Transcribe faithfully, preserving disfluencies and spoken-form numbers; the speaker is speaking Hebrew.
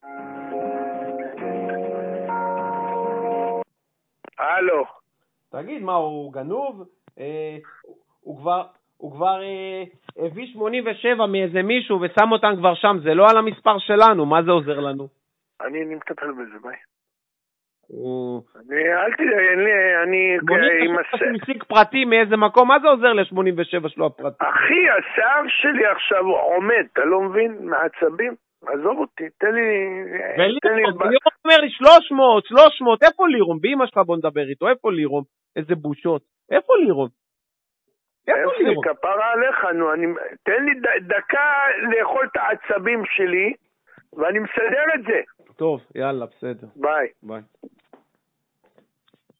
הלו. תגיד, מה, הוא גנוב? אה, הוא כבר, הוא כבר אה, הביא שמונים ושבע מאיזה מישהו ושם אותם כבר שם, זה לא על המספר שלנו, מה זה עוזר לנו? אני, אני מטפל בזה, ביי. הוא... אני, אל תדע, אני, אני... שמונים ושבע שהוא השיג פרטי מאיזה מקום, מה זה עוזר ל-שמונים ושבע שלו הפרטי? אחי, השיער שלי עכשיו עומד, אתה לא מבין? מעצבים? עזוב אותי, תן לי... ולירום, לירום אומר לי שלוש מאות, שלוש מאות, איפה לירום? באמא שלך בוא נדבר איתו, איפה לירום? איזה בושות. איפה לירום? איפה לירום? כפרה עליך, נו, אני... תן לי ד... דקה לאכול את העצבים שלי, ואני מסדר את זה. טוב, יאללה, בסדר. ביי. ביי.